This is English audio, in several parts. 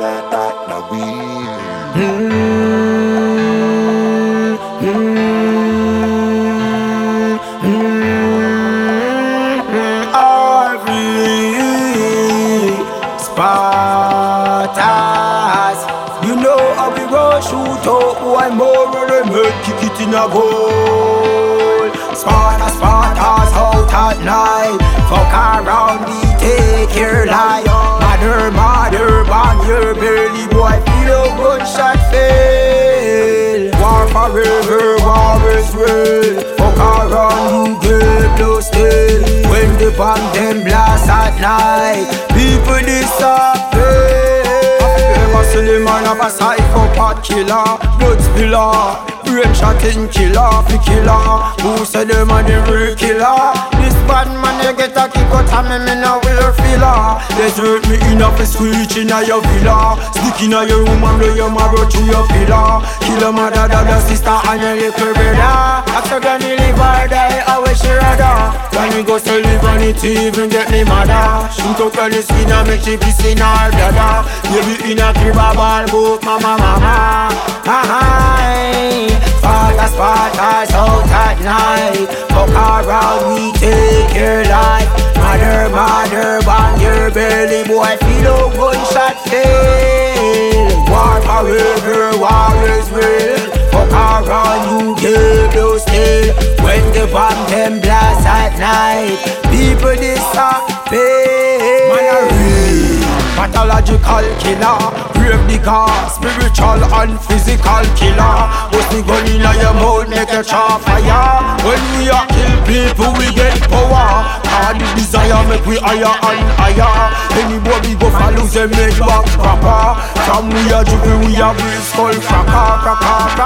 Now we RV Spartans. You know how we go shoot up one more and they make kick it in a goal. Spartans out at night. Fuck around, we take your life. Mother, bang your belly, boy, feel a gunshot fail. War forever, war is real. Fuck around, you get no still. When the bomb them blast at night, people disappear. Ever see the man of a psychopath killer, blood spiller, brain shotting killer, fi killer. Who said the man the real killer? This bad man you get a kick out of me no will filler. Desert me enough to screech in your villa. Stick in your room and blow your marrow to your pillar. Kill your mother, daughter, sister and your little brother. After granny live or die, I wish you rather. When you go to live on it, even get me mother. Shoot out on the skin and make she piss in her bladder. Maybe in a crib a ball boat, mama. Spartans out at night. Fuck around, we take your life. Mother, bang your belly, boy, feel a gunshot fail. War forever, war is real. Fuck around, you get no still. When the bomb them blast at night, people disappear. Man a real pathological killer. Brave the car, spiritual and physical killer. Bust the gun in your mouth, make you draw fire. When we are kill people, we get power. All the desire make we higher and higher. Anybody go follow them, make back proper. From we are jumping, we are real skull cracker.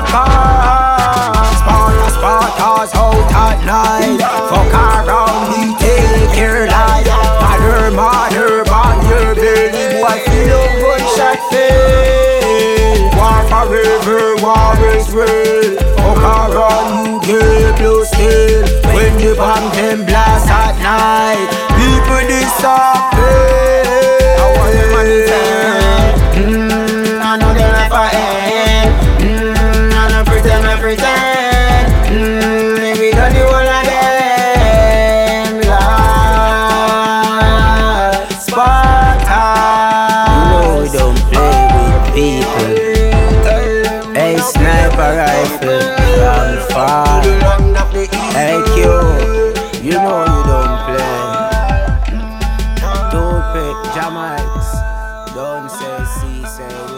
Spartans out at night. Fuck around, we take your life. Mother, bang your belly, boy, feel a gunshot fail. War forever, war is real. Fuck around, you get no still. When the bomb them blast at night, people disappear. I want them on the time. I know they never end. I know pretend. Maybe don't you wanna sniper rifle from far. Hey Q, you know you don't play. Don't pick Jamites. Don't say C, say